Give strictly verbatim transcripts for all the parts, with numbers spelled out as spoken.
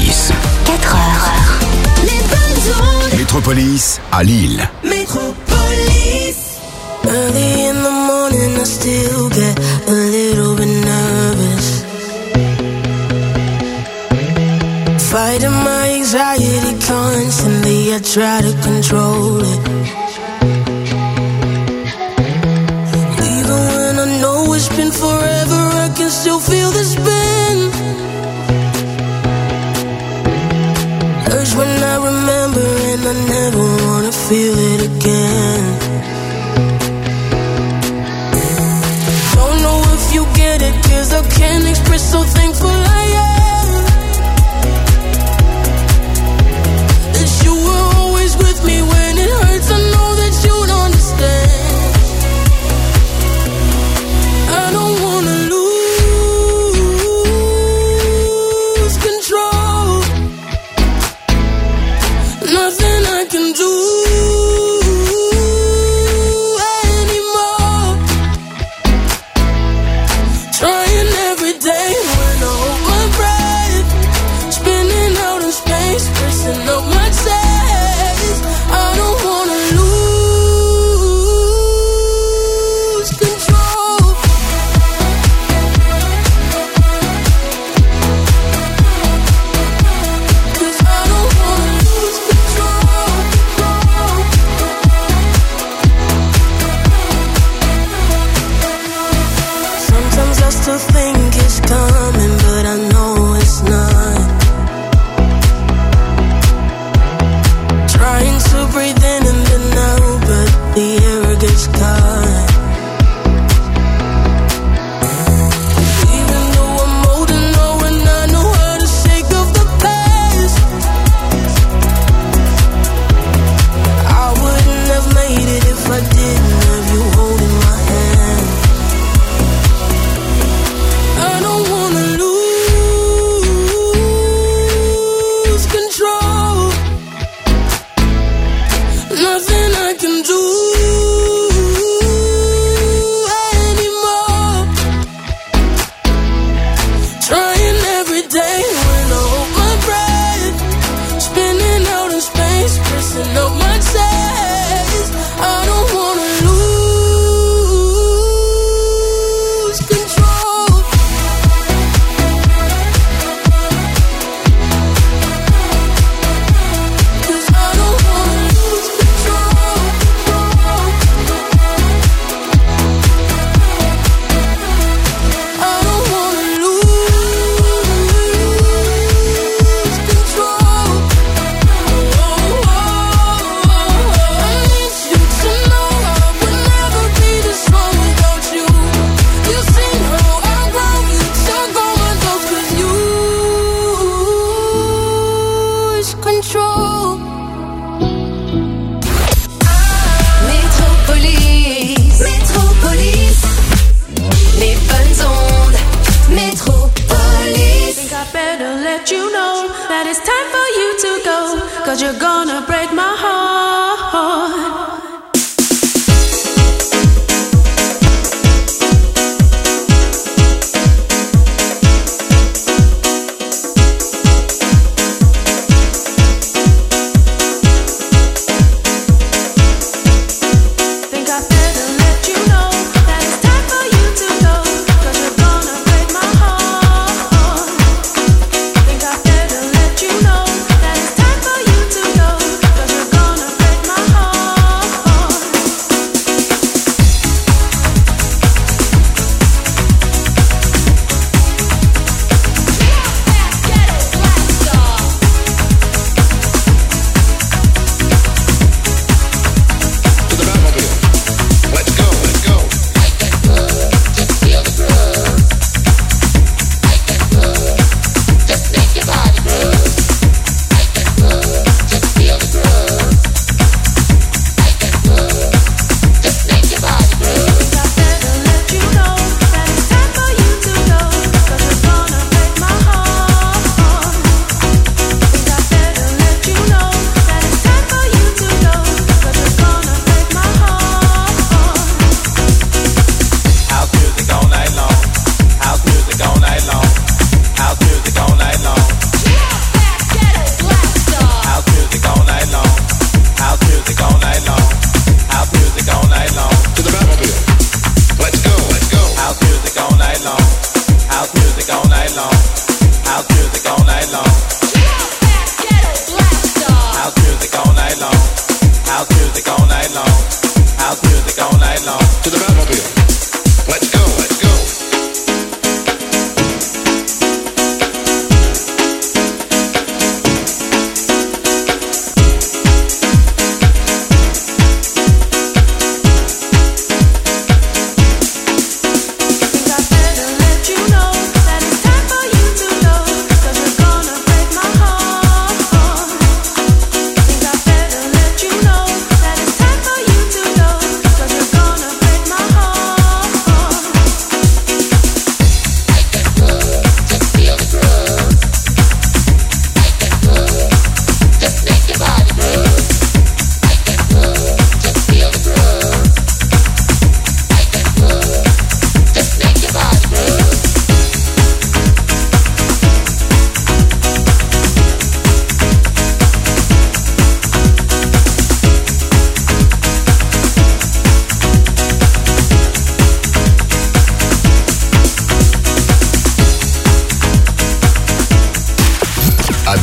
Métropolis. quatre heures. Les bonnes ondes. Métropolis à Lille. Métropolis. Early in the morning I still get a little bit nervous. Fighting my anxiety constantly, I try to control it. Even when I know it's been forever, I can still feel the spin. Urge when I remember and I never wanna feel it again. Don't know if you get it, cause I can't express so thankful I am. That you were always with me when it hurts, I know that you'd understand. I don't wanna lose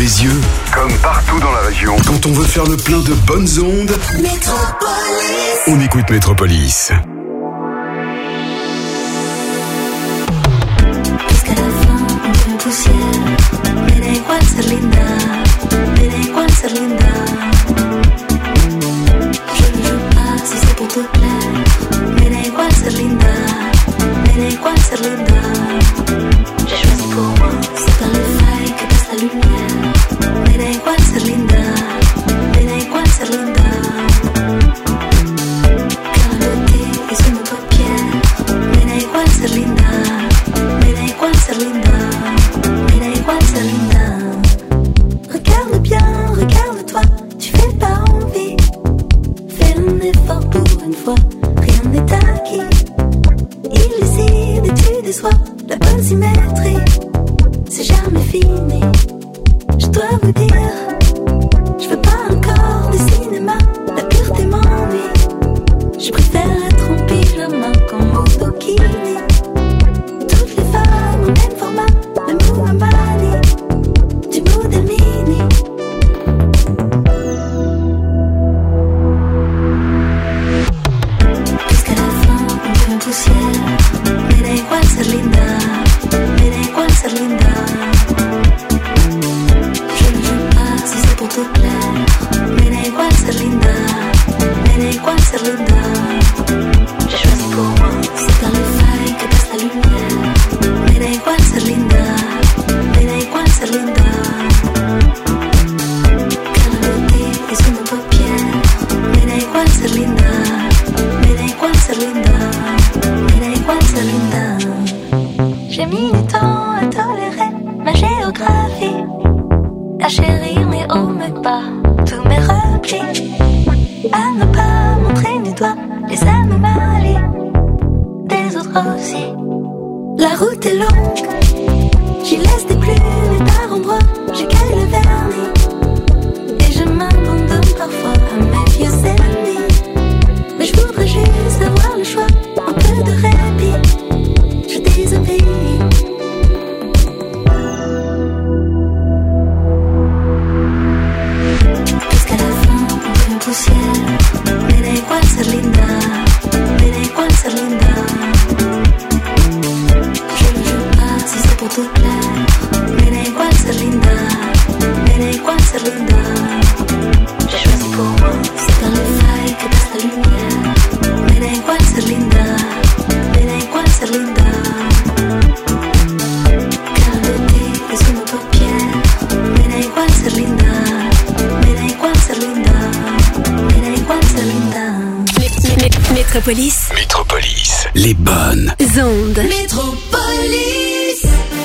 les yeux, comme partout dans la région. quand on veut faire le plein de bonnes ondes, Métropolis. on écoute Métropolis. Jusqu'à la fin, on devient poussière. Me da igual ser linda, me da igual ser linda. Je ne joue pas si c'est pour te plaire. Me da igual ser linda, me da igual ser linda. J'ai choisi pour moi, c'est dans les failles que passe la lumière. Me da igual ser linda, me da igual ser linda. Car la beauté est sous nos paupières. Me da igual ser linda, me da igual ser linda, me da igual ser linda. Regarde bien, regarde-toi, tu fais pas envie. Fais un effort pour une fois, rien n'est acquis. Illusive et tu déçois, la bonne symétrie, c'est jamais fini. Je dois vous dire, je veux pas encore de cinéma, la pureté m'ennuie. Je préfère être en pyjama qu'en bikini. Toutes les femmes au même format, même pour un mani, du modèle mini. Jusqu'à la fin, on devient poussière. Me da igual ser linda, me da igual ser linda. Je ne joue pas si c'est pour te plaire. Me da igual ser linda, me da igual ser linda. J'ai choisi pour moi, c'est dans les failles que passe la lumière. Me da igual ser linda, me da igual ser linda. Car la beauté est sous nos paupières. Me da igual ser linda, me da igual ser linda, me da igual ser linda. J'ai mis du temps à tolérer ma géographie, à chérir mes hauts, mes bas, tous mes replis, à ne pas montrer du doigt les anomalies des autres aussi. La route est longue, j'y laisse des plumes et par endroits j'écaille le vernis. Et je m'abandonne parfois à mes vieux ennemis. Mais je voudrais juste avoir le choix, un peu de répit. Je désobéis. Jusqu'à la fin, on devient poussière. Me da igual ser linda, me da igual ser linda. Je ne joue pas si c'est pour te plaire. Me da igual ser linda, me da igual ser linda. J'ai choisi pour moi, c'est dans les failles que passe la lumière. Me da igual ser linda, me da igual ser linda. Car la beauté est sous nos paupières. Me da igual ser linda, me da igual ser linda, me da igual ser linda. Métropolis. Métropolis, les bonnes Ondes. Métropolis.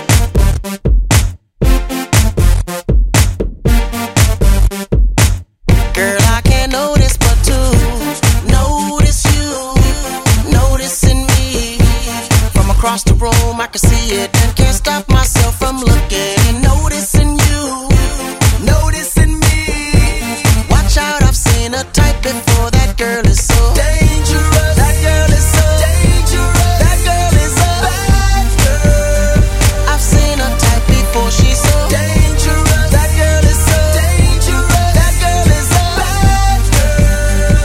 Girl, I can't notice but to notice you, noticing me. From across the room, I can see it and can't stop myself from looking. Noticing you, noticing me. Watch out, I've seen a type before. That girl is so dangerous. That girl is so dangerous. That girl is a bad girl. I've seen a type before. She's so dangerous. That girl is so dangerous. That girl is a bad girl.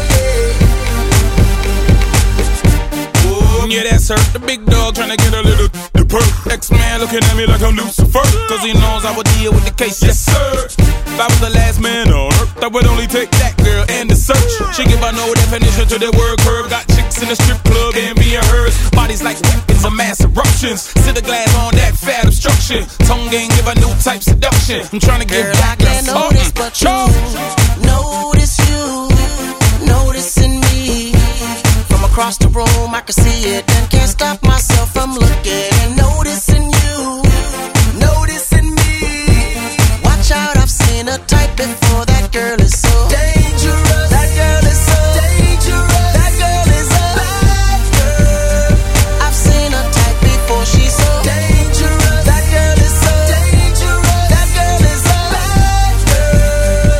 Mm, yeah, that's her. The big dog trying to get a little the perk. X-Man looking at me like I'm Lucifer, cause he knows I would deal with the case. Yes, sir. If I was the last man on earth, I would only take that girl and the search. She give her no definition to the word curve. Got chicks in the strip club, envying hers. Bodies like weapons of mass eruptions. Sit the glass on that fat obstruction. Tongue game give a new type seduction. I'm trying to get Girl, I back can't notice but you, notice you, noticing me. From across the room, I can see it and can't stop myself from looking. Noticing you, noticing me. Watch out, I've seen a type before. That girl is so dangerous. That girl is so dangerous. That girl is a bad girl. I've seen a type before. She's so dangerous. That girl is so dangerous. That girl is a bad girl.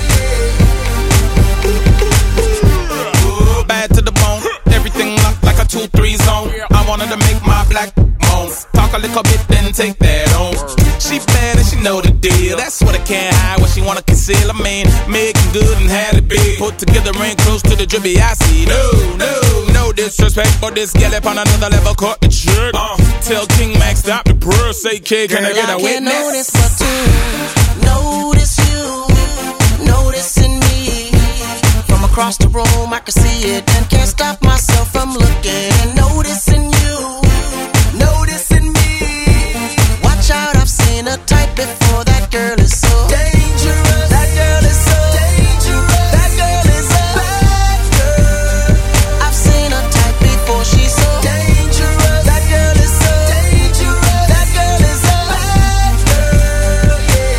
Yeah. bad to the bone. Everything locked like a two three zone. I wanted to make my black moan. Talk a little bit, then take that on. She bad and she know the deal. That's what I can't hide, what she wanna conceal. I mean, making good and had it big. Put together ain't close to the drippy I see. No, no, no disrespect, but this gal up on another level caught the trick. Uh, tell King Max stop the purr, say kid, can Girl, I get a I can't witness? notice but to notice you, noticing me. From across the room I can see it and can't stop myself from looking. Noticing you, noticing me. Watch out, I've seen a type before. That girl is so dangerous. That girl is so dangerous. That girl is a bad girl. I've seen a type before. She's so dangerous. That girl is so dangerous. That girl is a bad girl.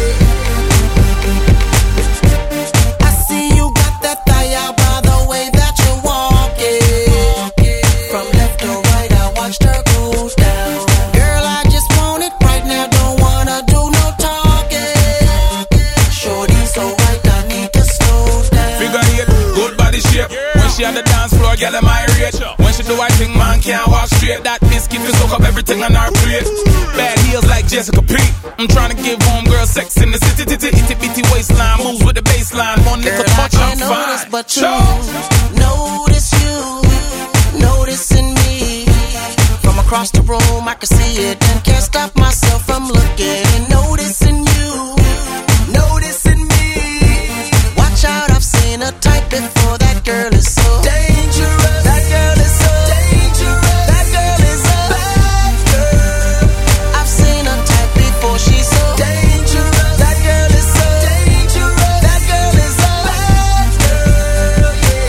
Yeah. I see you got that thigh out by the way that you're walking. From left to right, I watched her go down. Girl, I just want it right now. Don't wanna do no talking. Shorty so right, I need to slow down. Figure eight, good body shape. When she on the dance floor, girl, am I rich? When she do I think man can't walk straight. That biscuit will soak up everything on our plate. Bad heels like Jessica P. I'm trying to give homegirl sex in the city, titty, itty bitty waistline. Moves with the baseline. One Girl, little touch, I I'm can't notice fine. but you. Sure. Notice you, noticing me. From across the room I can see it and can't stop myself from looking. Noticing you, noticing me. Watch out, I've seen a type before. That girl is so dangerous. That girl is so dangerous. That girl is a bad girl. I've seen a type before. She's so dangerous. That girl is so dangerous. That girl is a bad girl.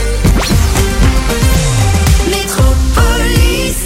Yeah. Métropolis.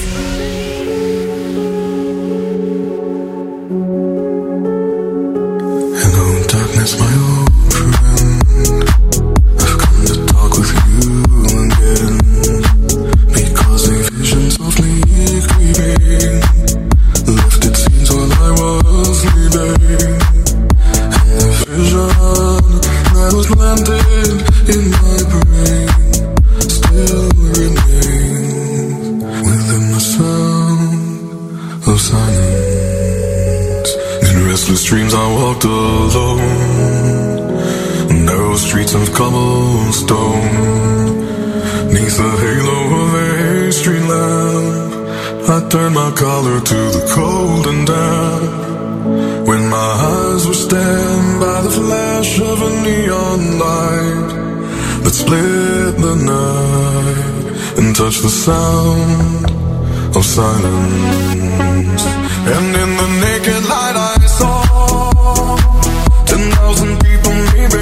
Hello, darkness, my old friend. I've come to talk with you again, because a vision softly creeping left its scenes while I was sleeping, and the vision that was planted in my brain still remains within the sound of silence. In restless dreams I walked alone, narrow streets of cobblestone, neath the halo of a street lamp. I turned my collar to the cold and damp, when my eyes were stabbed by the flash of a neon light that split the night and touched the sound of silence. And in the naked light I saw ten thousand people maybe,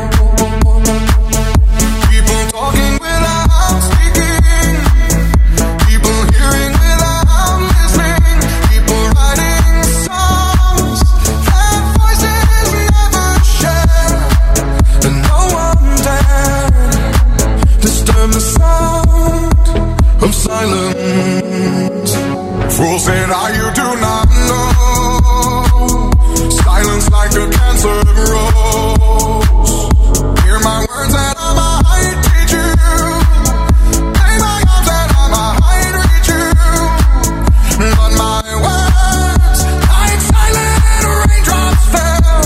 people talking without speaking, people hearing without listening, people writing songs that voices never share, and no one dared disturb the sound of silence. Fools said, "Ah, you do not know. Silence like a cancer grows. Hear my words that I might teach you. Lay my arms that I might reach you. But my words, like silent raindrops, fell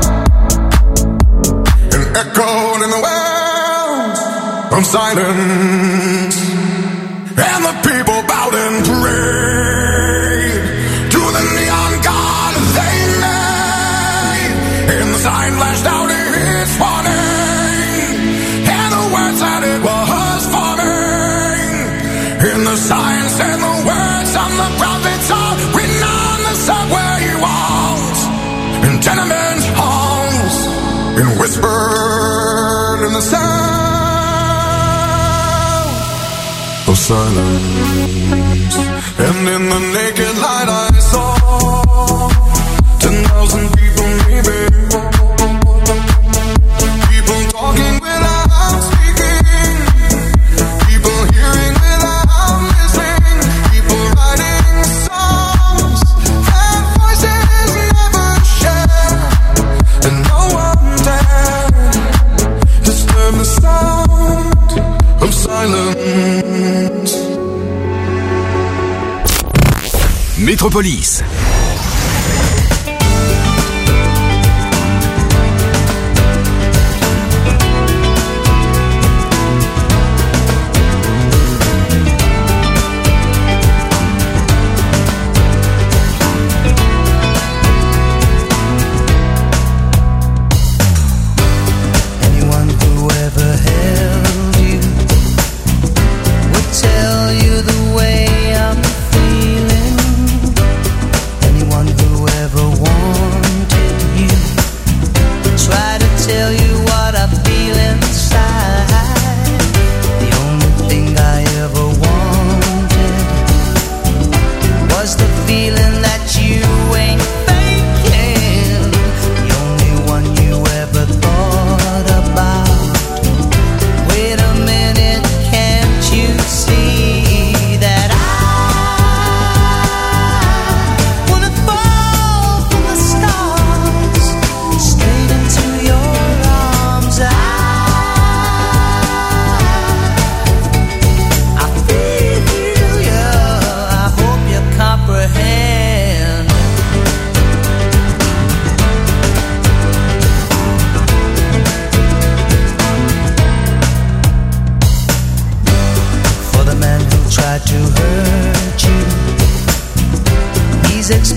and echoed in the wells of silence. And the people bowed and prayed to the neon god they made. And the sign flashed out its warning, and the words that it was forming. And the sign said the words on the prophets are written on the subway walls, in tenement halls, and whispered in the sound of silence. And in the naked light I saw ten thousand people maybe, people talking without speaking, people hearing without listening, people writing songs that voices never share, and no one dared disturb the sound of silence. Métropolis.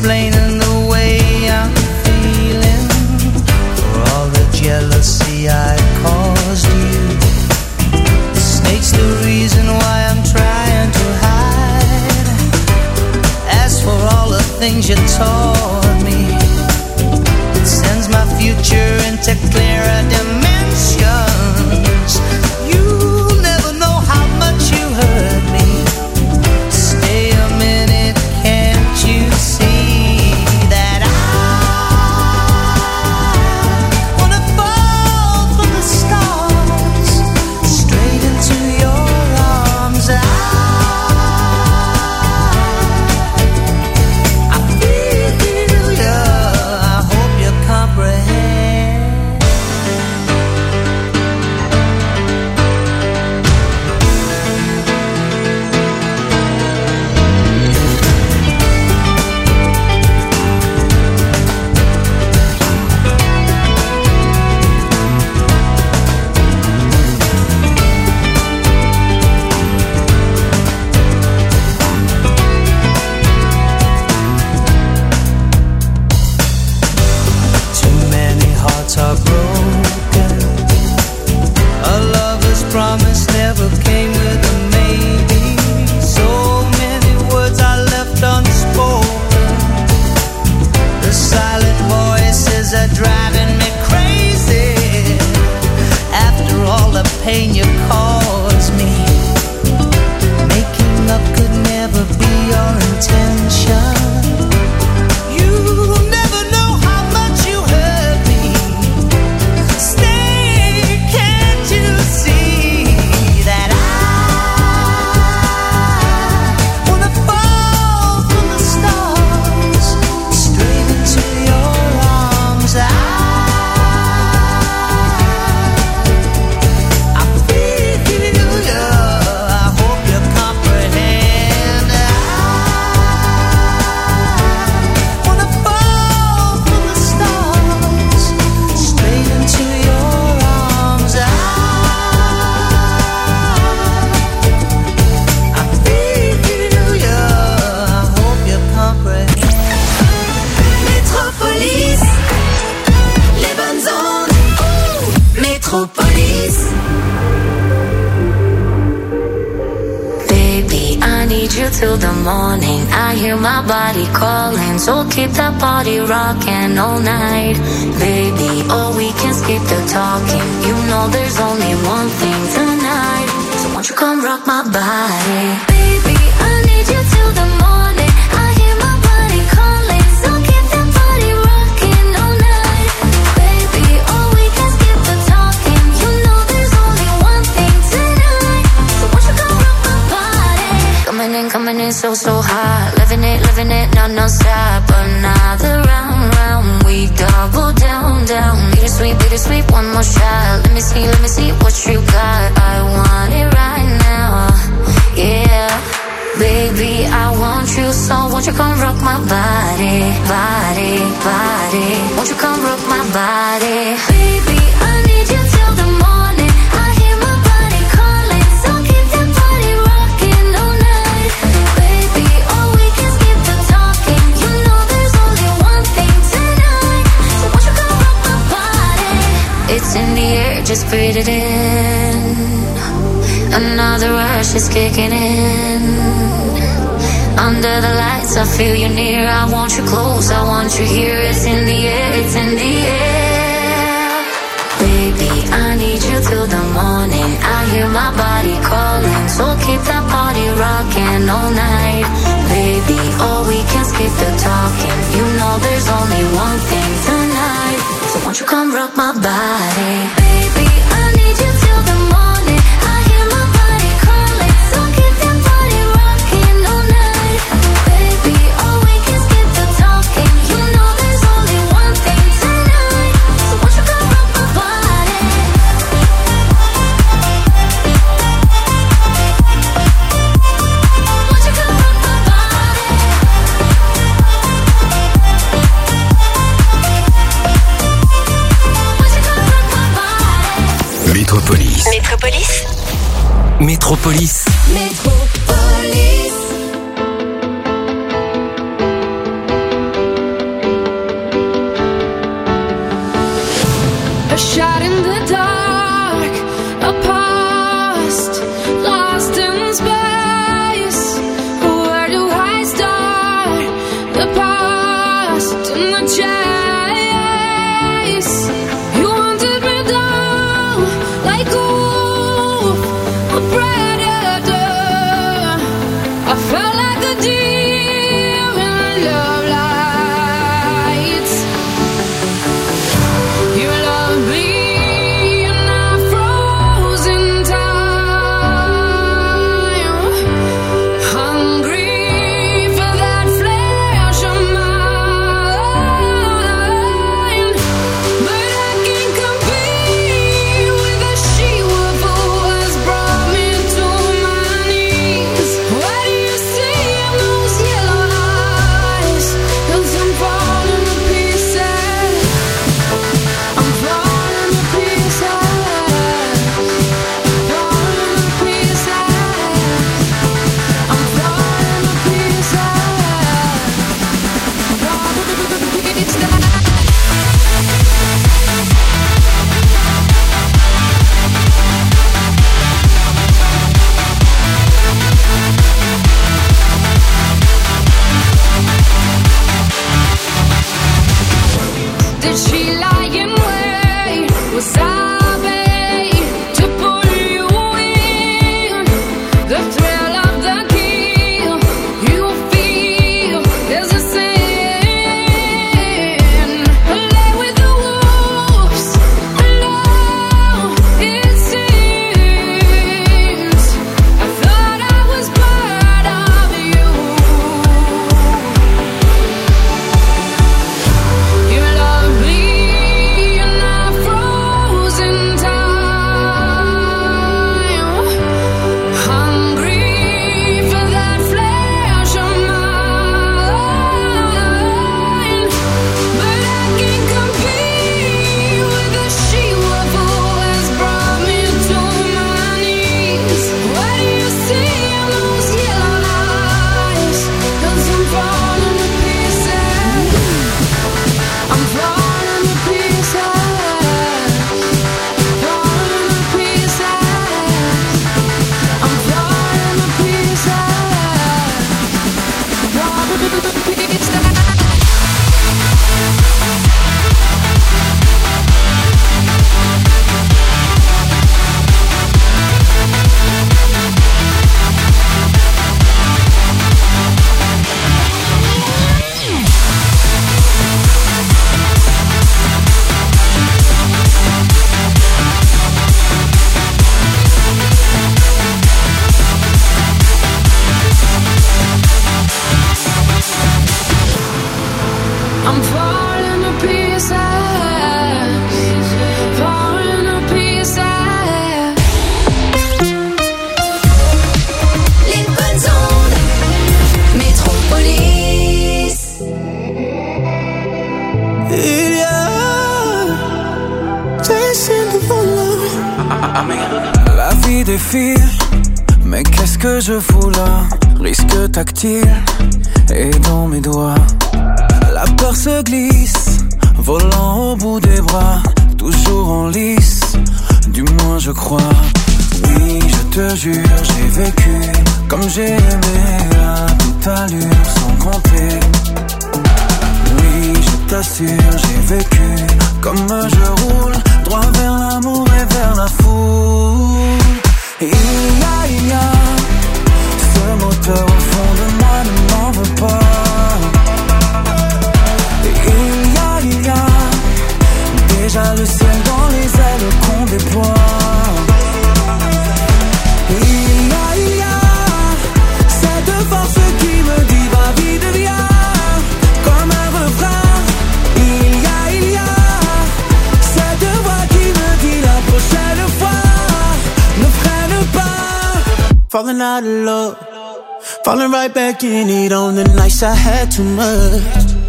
explaining the way I'm feeling for all the jealousy I caused you. The snake's the reason why I'm trying to hide. As for all the things you taught me, it sends my future into clearer dimensions. You'll never know how much you hurt me. Stay a minute, can't you see that I wanna fall from the stars straight into your arms? I, I feel ya, I hope you comprehend. Too many hearts are broken. A lover's promise never came with a maybe. So many words are left unspoken. The silent voices are driving me crazy. After all the pain you caused me, making up could never be your intention. You'll never know how much you hurt me. Stay, can't you see that I wanna fall from the stars straight into your arms? I, I feel ya, I hope you comprehend. I wanna fall from the stars straight into your arms. I, I feel ya, I hope you comprehend. Métropolis, les bonnes ondes. Métropolis. Baby, I need you till the morning. I hear my body calling, so keep that body rocking all night. Baby, oh, we can skip the talking. You know there's only one thing tonight. So won't you come rock my body? Baby, I need you till the morning. I hear my body calling, so keep that body rocking all night. Baby, oh, we can skip the talking. You know there's only one thing tonight. So won't you come rock my body? Coming in, coming in so, so hot. Living it, living it, no, no stop. Another round, round. We double down, down. Bittersweet, bittersweet, one more shot. Let me see, let me see what you got. I want it right now. Yeah. Baby, I want you, so won't you come rock my body, body, body. Won't you come rock my body? Baby, I need you till the morning. I hear my body calling, so keep that body rocking all night. Baby, oh, we can skip the talking. You know there's only one thing tonight. So won't you come rock my body? It's in the air, just breathe it in. Another rush is kicking in. Under the lights, I feel you near. I want you close, I want you here. It's in the air, it's in the air. Baby, I need you till the morning. I hear my body calling, so keep that body rocking all night. Baby, oh, we can skip the talking. You know there's only one thing tonight. So won't you come rock my body? Baby, I need you till the morning. I hear my body calling, so keep that body rocking all night. Baby, oh, we can skip the talking. You know there's only one thing tonight. So won't you come rock my body? Won't you come rock my body? Won't you come rock my body? Métropolis. Métropolis. Métropolis. Métropolis. La vie défile, mais qu'est-ce que je fous là? Risque tactile et dans mes doigts. La peur se glisse, volant au bout des bras, toujours en lice, du moins je crois. Oui, je te jure, j'ai vécu comme j'ai aimé à toute allure, sans compter. Oui, je t'assure, j'ai vécu comme je roule, droit vers l'amour et vers la foule. Il y a, il y a ce moteur au fond de moi, ne m'en veux pas. Il y a, il y a déjà le ciel dans les ailes qu'on déploie. Il y a, il y a cette force qui me dit va vite, viens, comme un refrain. Il y a, il y a cette voix qui me dit la prochaine fois ne freine pas. Falling out of love, falling right back in it on the nights I had too much.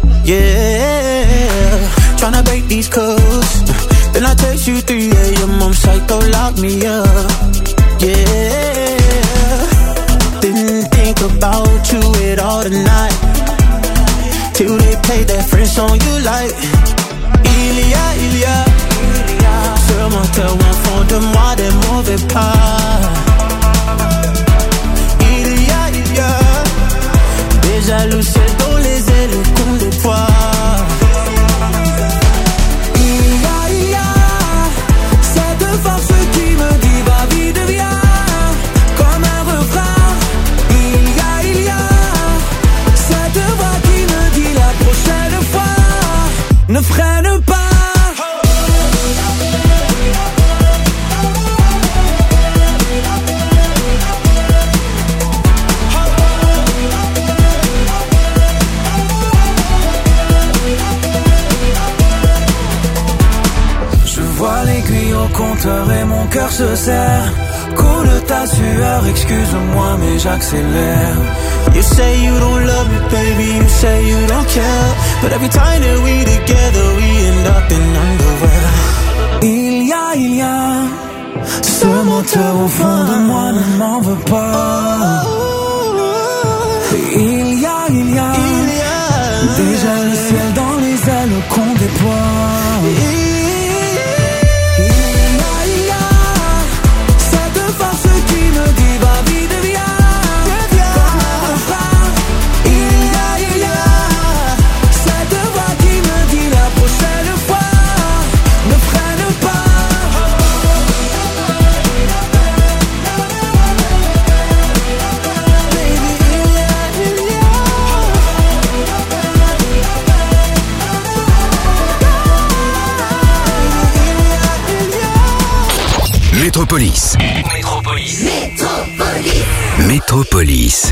Yeah, tryna break these codes. Then I text you three a.m. I'm psycho, lock me up. Yeah, didn't think about you at all tonight, till they played that French song you like. Il y a, il y a ce moteur au fond de moi, des mauvais pas. Il y a, il y a déjà le ciel dans les ailes qu'on déploie. Il y a, il y a cette force qui me dit va vite, viens, comme un refrain. Il y a, il y a cœur se serre. Coule ta sueur, excuse-moi mais j'accélère. You say you don't love me, baby, you say you don't care. But every time that we together, we end up in underwear. Il y a, il y a ce moteur au fond de moi, ne m'en veux pas. Il y a, il y a, il y a déjà le ciel dans les ailes qu'on déploie. Métropolis. Métropolis. Métropolis. Métropolis.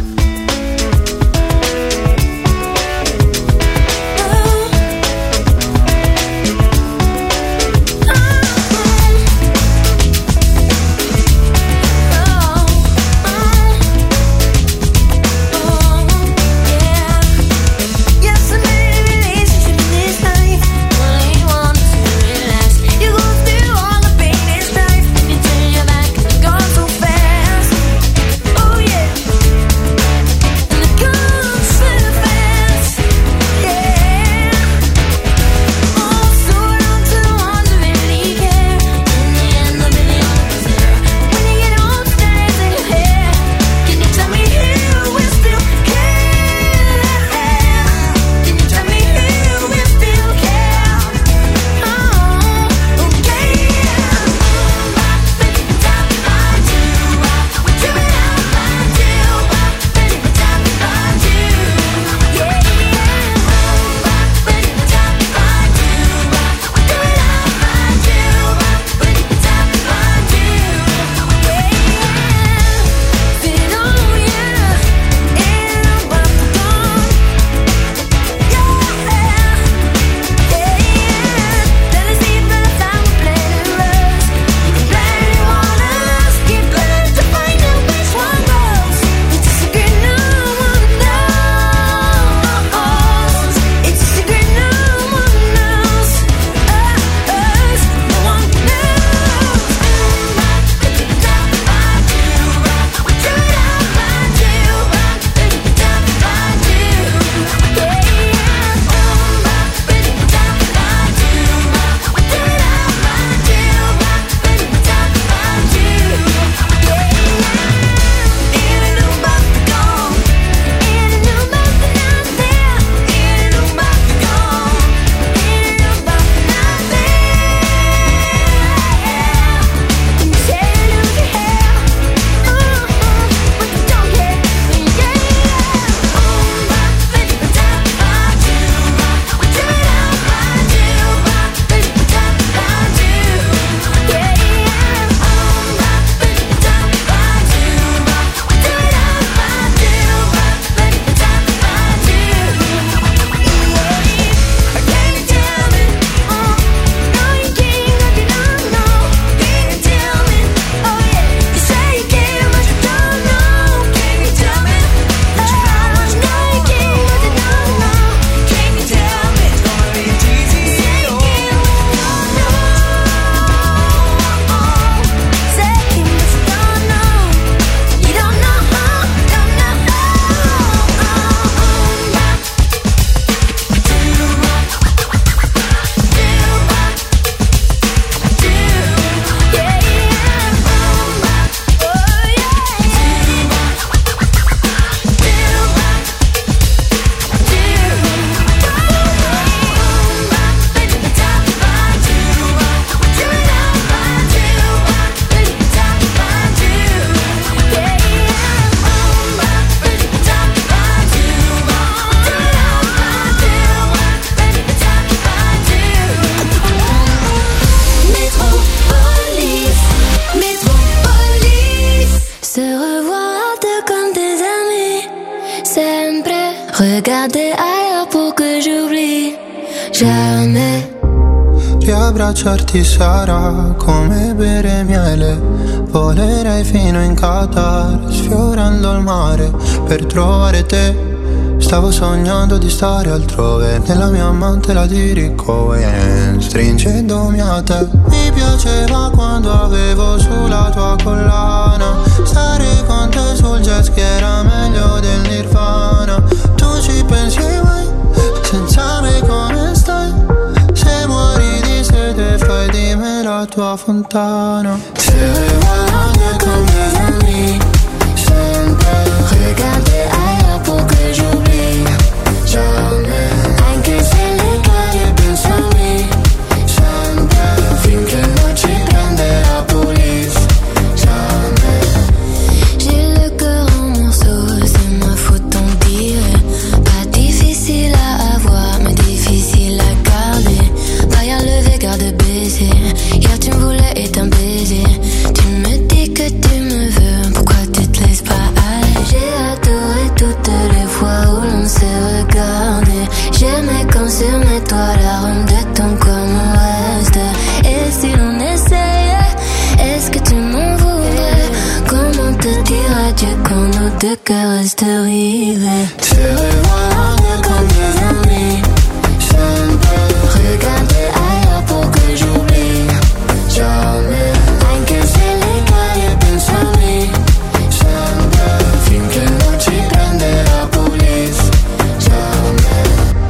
Regarder ailleurs pour que j'oublie. Jamais riabbracciarti sarà come bere miele. Volerei fino in Qatar, sfiorando il mare per trovare te. Stavo sognando di stare altrove, nella mia mantela di Ricohen, stringendomi a te. Mi piaceva quando avevo sulla tua collana, stare con te sul jet ski era meglio del Nirvana. Tu ci pensi mai, senza me come stai? Se muori di sete fai di me la tua fontana. Se vuoi con mes amis, sempre regarder ailleurs pour que j'oublie. Jamais, anche se le cade pensami, sempre finché non ci prende la police. Jamais. J'ai le cœur en morceaux, c'est ma faute d'en dire. Pas difficile à avoir, mais difficile à garder. Derrière le regard de baiser, hier tu me voulais et un baiser. Tu me dis que tu me veux, pourquoi tu te laisses pas aller? J'ai adoré toutes les fois où l'on s'est regardé. J'aimais quand sur mes toits l'arôme de ton corps me reste. Et si l'on essayait, est-ce que tu m'en voudrais? Comment te dire adieu quand nos deux cœurs restent rivés? Se revoir comme des amis, sempre regarder ailleurs pour que j'oublie. Jamais, anche se le cade pensami, sempre finché non ci prende la police. Jamais,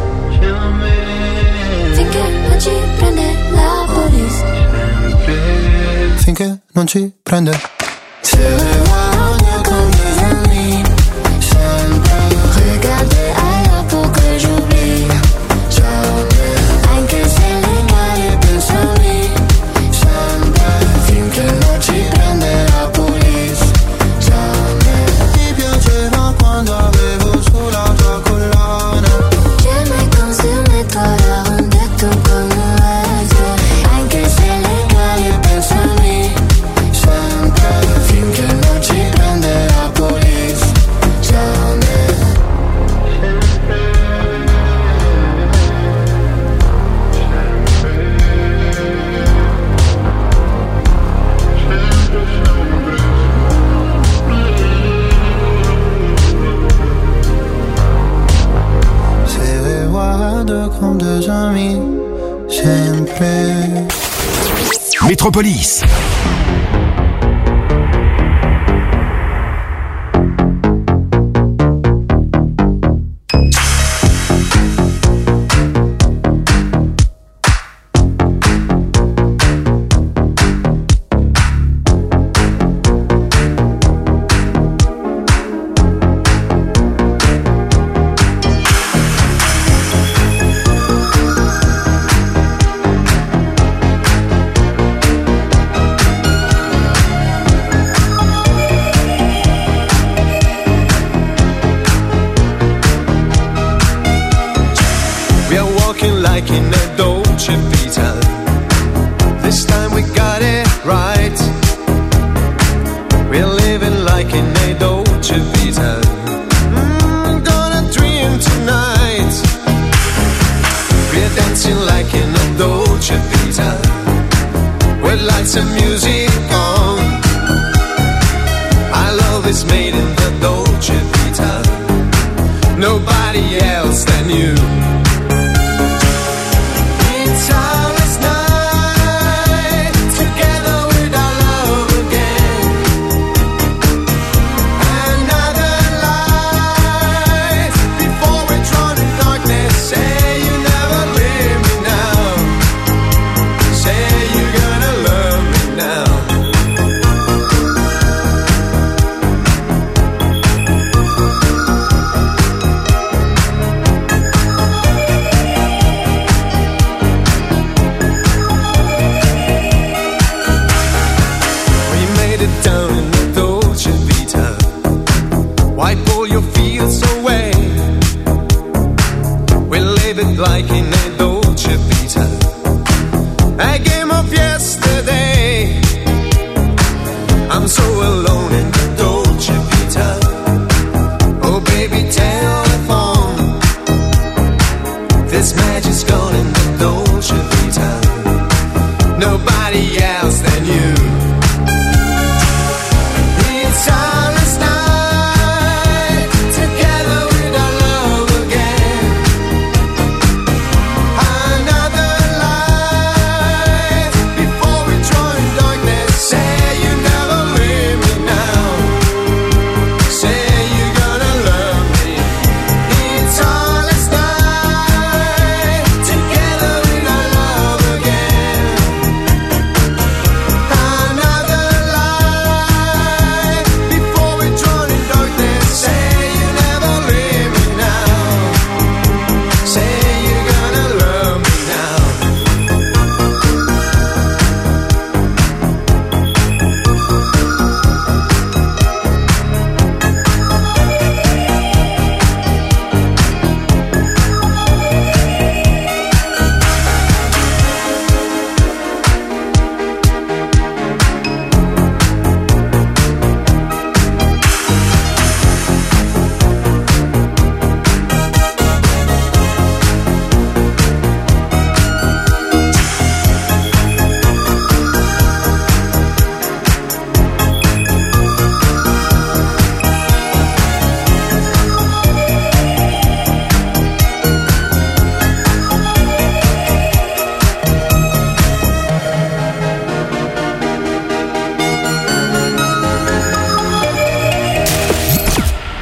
jamais, finché non ci prende la police. Finché non ci prende. Se revoir comme des amis, sempre regarder ailleurs pour que j'oublie. Jamais, anche se le cade pensami, sempre finché non ci prende la police. Jamais. Mi piaceva quando avevo sulla tua collana. J'aimais quand sur mes toits l'arôme de ton corps me reste. Anche se le cade pensami, sempre finché non ci prende la police. Jamais. Se regarde comme deux amis, sempre. Métropolis. We are walking like in a Dolce Vita. This time we got it right. We're living like in a Dolce Vita. Mm, gonna dream tonight. We're dancing like in a Dolce Vita. With lights and music on. Our love is made in the Dolce Vita. Nobody else than you. It's ours night, together with our love again. Another light, before we're drawn in darkness. Say you never leave me now. Say you're gonna love me now. Down in the Dolce Vita, wipe all your fears away. We live it like in a Dolce Vita, a game of yesterday. I'm so alone in the Dolce Vita. Oh baby, telephone. This magic's gone in the Dolce Vita.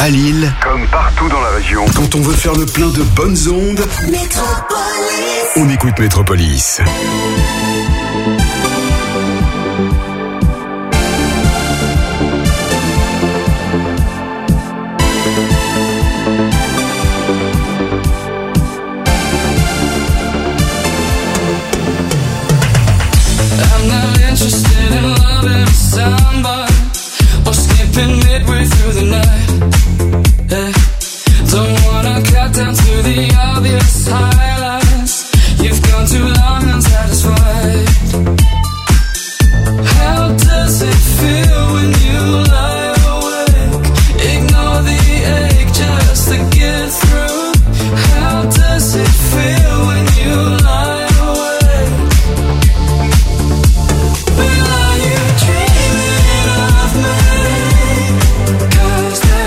à Lille, comme partout dans la région. quand on veut faire le plein de bonnes ondes, Métropolis. on écoute Métropolis. I'm not interested in loving somebody or skipping midway through the night. Hey, don't wanna cut down to the obvious highlights. You've gone too long unsatisfied. How does it feel when you lie awake? Ignore the ache just to get through. How does it feel when you lie awake? Will are you dreaming of me? 'Cause there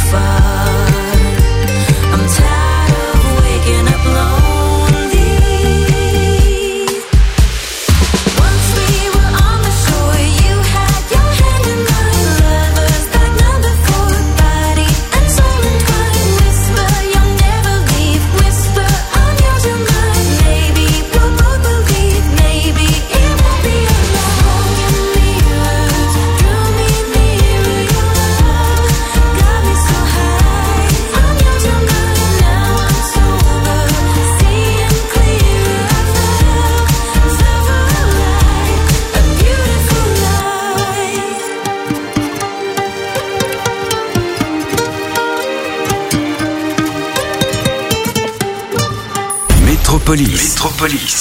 far. I'm tired of waking up lonely. Once we were on the shore, you had your hand in mine. Lovers like number four, body and soul entwined. Whisper, you'll never leave. Whisper, I'm yours, you're mine. Maybe we'll both believe. Maybe it won't be alone. Smoke and mirrors, drew me nearer. Your love got me so high. I'm yours, you're mine. Now I'm sober, seeing clearer. I felt, felt alive, a beautiful life. Métropolis. Métropolis.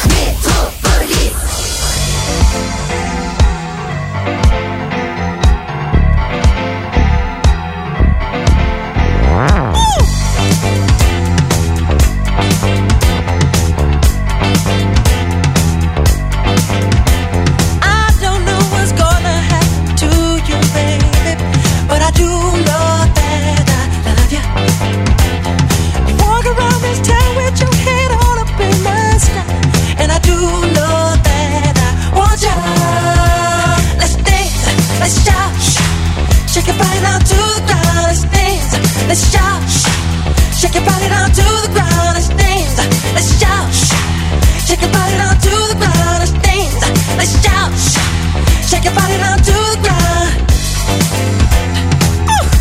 I don't know what's gonna happen to you, baby, but I do know that I love you. You walk around this town with your head on up in the sky, and I do know that I want you. Let's dance, let's shout, shake your body down to the ground. Let's dance, let's shout, shake your body down to the ground. Let's dance, let's shout, shake your body down to the ground. Let's dance, let's shout, shake your body down to the ground. Ooh.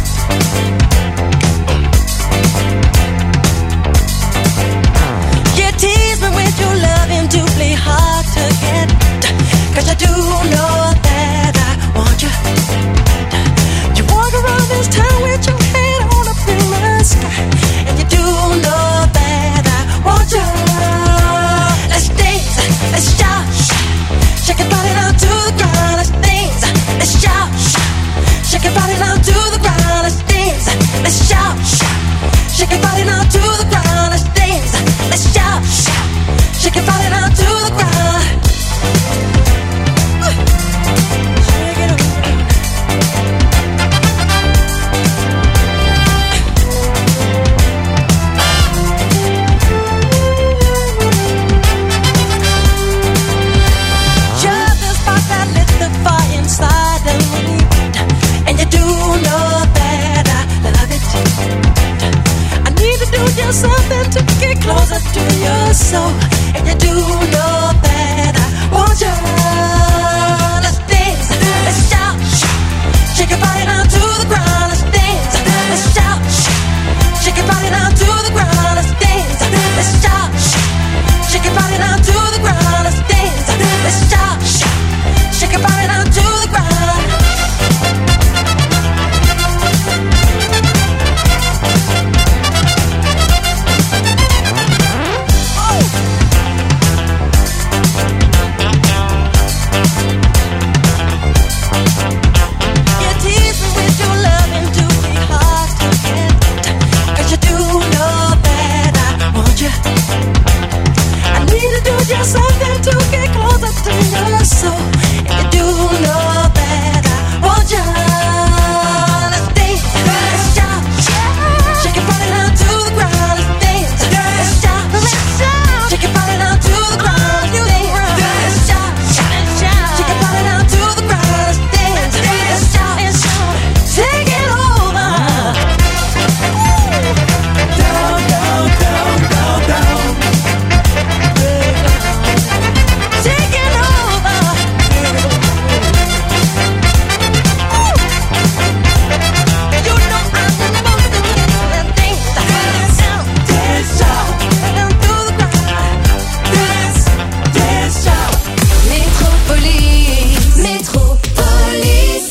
You tease me with your loving to play hard to get, 'cause I do know that I want you. You walk around this town with your head on up in the sky, and you do know that I want you. Let's dance, let's shout, shake your body down to the ground. Let's dance, let's shout, shake your body down to the ground. Let's dance, let's shout, shake your body down to the ground. Let's dance, let's shout, shake your body down to the ground. Shake it up. You're the spark that lit the fire inside of me, and you do know that I love it. I need to do just something to get closer to your soul, and you do know that I want you. Let's dance, let's shout, shake your body down to the ground. Let's dance, let's shout, shake your body down to the ground. Let's dance, let's shout, shake your body down to the ground. Let's dance, let's shout, shake your body down to the ground. You tease me with your loving to be hard to get, 'cause you do know that I want you. I need to do just something to get closer to your soul, and you do know that I want you. Let's dance, let's shout, shake your body down to the ground. Let's dance, let's shout, shake your body down to the ground. Let's dance, let's shout, shake your body down to the ground. Let's dance, let's shout, take it over. Down, down, down, down, down. Take it over. You know I'm supposed to do that thing. Dance, dance, shout, down to the ground. Dance, dance, shout. Métropolis, Métropolis.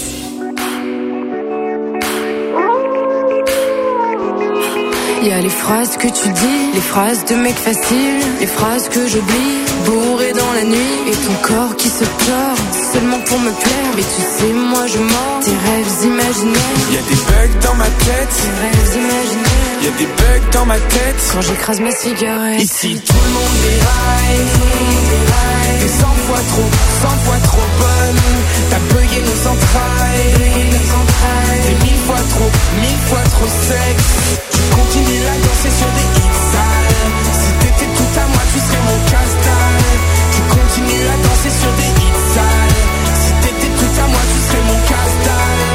Y a les phrases que tu dis, les phrases de mec facile, les phrases que j'oublie, bourré dans la nuit, et ton corps qui se pleure, seulement pour me plaire. Mais tu sais, moi je mords tes rêves imaginaires. Y a des bugs dans ma tête, Tes rêves imaginaires. y a des bugs dans ma tête. Quand j'écrase ma cigarette, Ici tout le monde déraille, t'es cent fois trop, cent fois trop bonne. T'as bugué nos entrailles, t'es mille fois trop, mille fois trop trop sexe. Tu continues à danser sur des hits sales. Si t'étais tout à moi, tu serais mon casse-dalle. Tu continues à danser sur des hits sales. Si t'étais tout à moi, tu serais mon casse-dalle.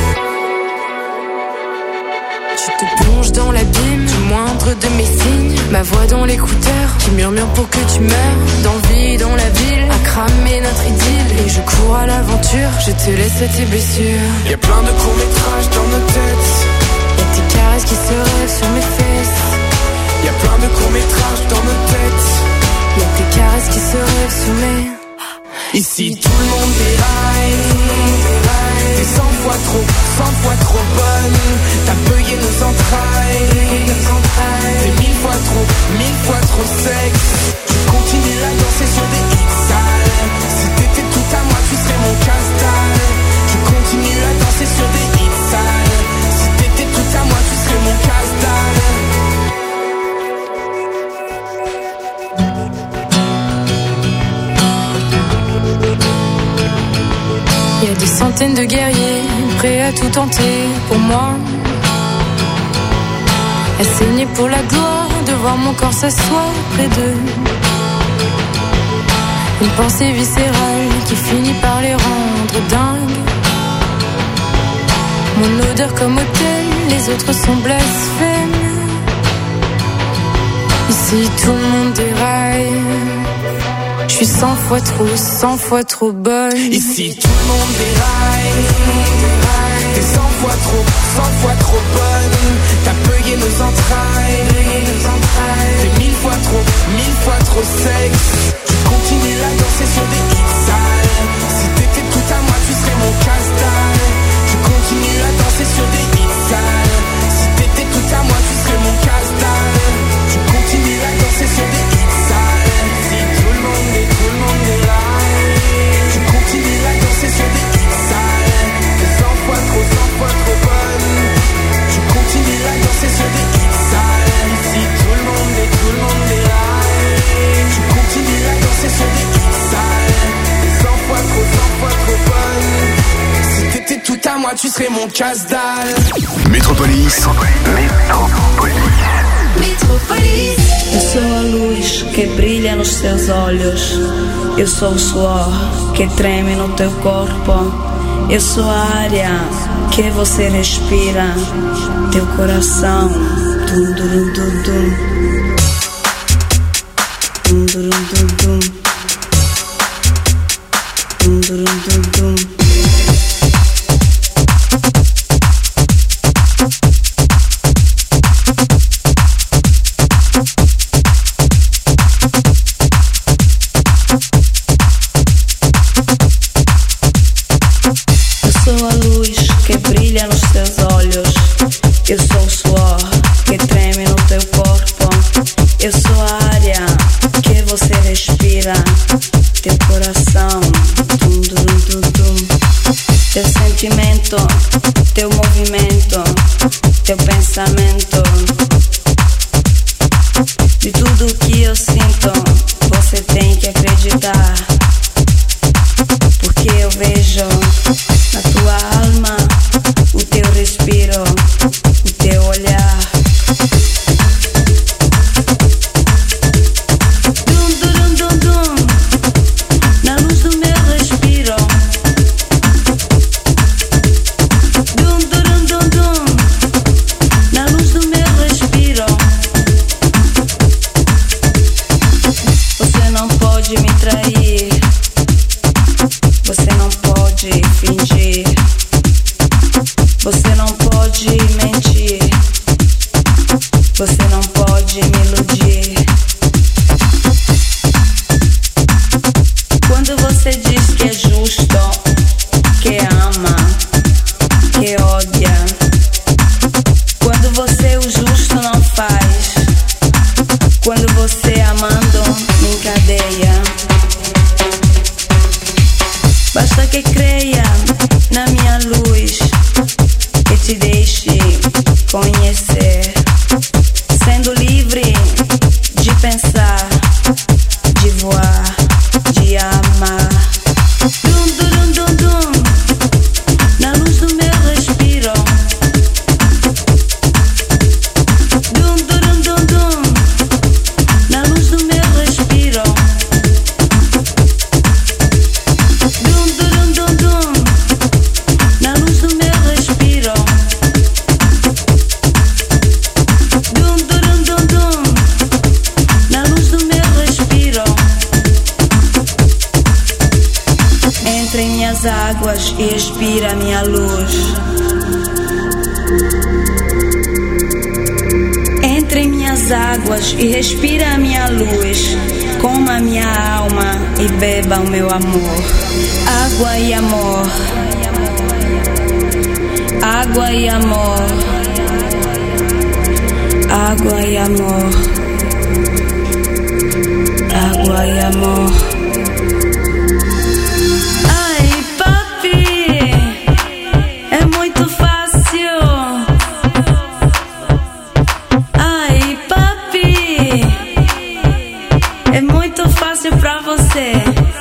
Tu te plonges dans l'abîme du moindre de mes signes. Ma voix dans l'écouteur qui murmure pour que tu meurs. D'envie dans la ville à cramer notre idylle. Et je cours à l'aventure, je te laisse à tes blessures. Y'a plein de courts-métrages dans nos têtes. Y'a tes caresses qui se rêvent sur mes fesses. Y'a plein de courts-métrages dans nos têtes. Y'a tes caresses qui se rêvent sur mes... Ici tout le monde déraille. T'es cent fois trop, cent fois trop bonne. T'as bugué nos entrailles. T'es mille fois trop, mille fois trop sexe. Tu continues à danser sur des hits sales. Si t'étais tout à moi, tu serais mon casse-dalle. Tu continues à danser sur des hits sales. Si t'étais tout à moi, tu serais mon casse-dalle. Il y a des centaines de guerriers prêts à tout tenter pour moi. À saigner pour la gloire de voir mon corps s'asseoir près d'eux. Une pensée viscérale qui finit par les rendre dingues. Mon odeur comme autel, les autres sont blasphèmes. Ici tout le monde déraille. Je suis cent fois trop, cent fois trop bonne. Ici tout le monde déraille. T'es cent fois trop, cent fois trop bonne. T'as bugué nos entrailles. T'es mille fois trop, mille fois trop sexe. Tu continues à danser sur des hits sales. Si t'étais tout à moi, tu serais mon casse-dalle. Tu continues à danser sur des hits sales. Si t'étais tout à moi, tu serais mon casse-dalle. Tu continues à danser sur des hits sales. Si tout le monde est, tout le monde est là. Tu continues à danser sur des hits sales. T'es cent fois trop, cent fois trop bonne. Tu continues à danser sur des hits sales. Si tout le monde est, tout le monde est là. Tu continues à danser sur des hits sales. T'es cent fois trop, cent fois trop bonne. Si t'étais tout à moi, tu serais mon casse-dalle. Métropolis. Métropolis. Eu sou a luz que brilha nos seus olhos. Eu sou o suor que treme no teu corpo. Eu sou a área que você respira. Teu coração. Dum, dum, dum, dum. Dum, dum, dum, dum. Dum, dum, dum, dum. Eu sou o suor que treme no teu corpo. Eu sou a área que você respira. Teu coração, dum, dum, dum, dum. Teu sentimento, teu movimento, teu pensamento. De tudo que eu sinto, você tem que acreditar. Porque eu vejo na tua alma o teu respiro, o teu olhar. Dum, dum, dum, dum, na luz do meu respiro. Dum, dum, dum, dum, na luz do meu respiro. Você não pode me trair. Você não pode fingir. Você não pode mentir. Você não pode me iludir. Quando você diz que é justo, que ama, que odia. Quando você o justo não faz. Quando você amando me encadeia. Basta que creia na minha luz, que te deixe conhecer, sendo livre de pensar, de voar, de amar. Dum, dum, dum, dum, na luz do meu respiro. águas e respira minha luz. Entre em minhas águas e respira a minha luz. Coma a minha alma e beba o meu amor. Água e amor. Água e amor. Água e amor. Água e amor. Ai, papi, é muito fácil. Ai, papi, é muito fácil pra você.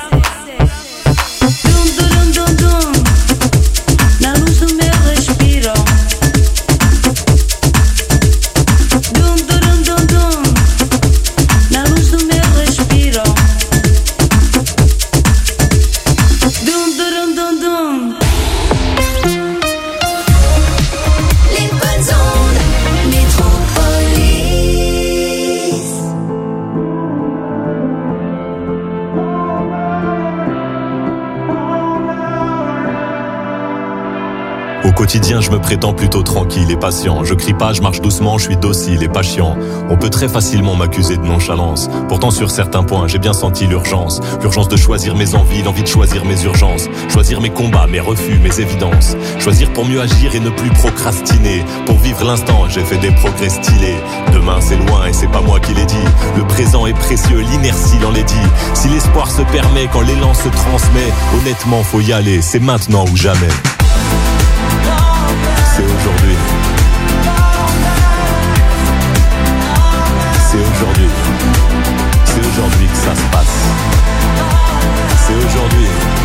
Dum, dum, dum, dum, na luz do meu respiro. Dum, dum, dum, dum, na luz do meu respiro. Dum, dum, dum, dum. Limpid Zone Métropolis. Au quotidien, je me prétends plutôt tranquille et patient. Je crie pas, je marche doucement, je suis docile et pas chiant. On peut très facilement m'accuser de nonchalance. Pourtant, sur certains points, j'ai bien senti l'urgence. L'urgence de choisir mes envies, l'envie de choisir mes urgences. Choisir mes combats, mes refus, mes évidences. Choisir pour mieux agir et ne plus procrastiner. Pour vivre l'instant, j'ai fait des progrès stylés. Demain, c'est loin et c'est pas moi qui l'ai dit. Le présent est précieux, l'inertie l'en est dit. Si l'espoir se permet, quand l'élan se transmet, honnêtement, faut y aller, c'est maintenant ou jamais. C'est aujourd'hui. C'est aujourd'hui. C'est aujourd'hui que ça se passe. C'est aujourd'hui.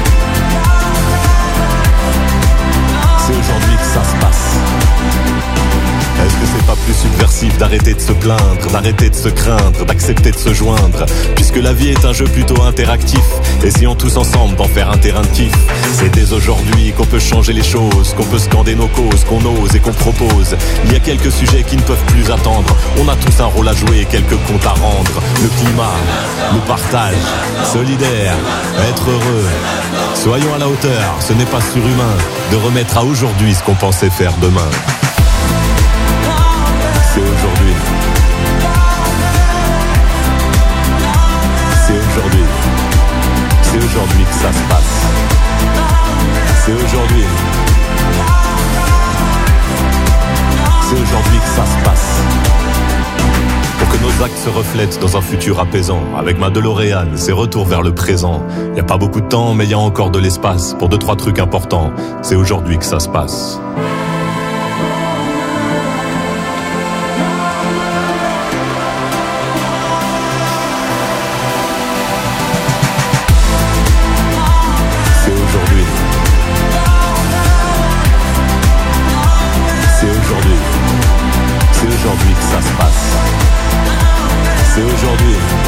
C'est aujourd'hui que ça se passe. Est-ce que c'est pas plus subversif d'arrêter de se plaindre, d'arrêter de se craindre, d'accepter de se joindre? Puisque la vie est un jeu plutôt interactif, essayons tous ensemble d'en faire un terrain de kiff. C'est dès aujourd'hui qu'on peut changer les choses, qu'on peut scander nos causes, qu'on ose et qu'on propose. Il y a quelques sujets qui ne peuvent plus attendre. On a tous un rôle à jouer et quelques comptes à rendre. Le climat, le partage, solidaire, être heureux. Soyons à la hauteur, ce n'est pas surhumain de remettre à aujourd'hui ce qu'on pensait faire demain. C'est aujourd'hui. C'est aujourd'hui. C'est aujourd'hui que ça se passe. C'est aujourd'hui. C'est aujourd'hui que ça se passe. Pour que nos actes se reflètent dans un futur apaisant. Avec ma DeLorean, c'est retour vers le présent. Y a pas beaucoup de temps, mais y a encore de l'espace pour deux, trois trucs importants. C'est aujourd'hui que ça se passe. C'est aujourd'hui que ça se passe. C'est aujourd'hui.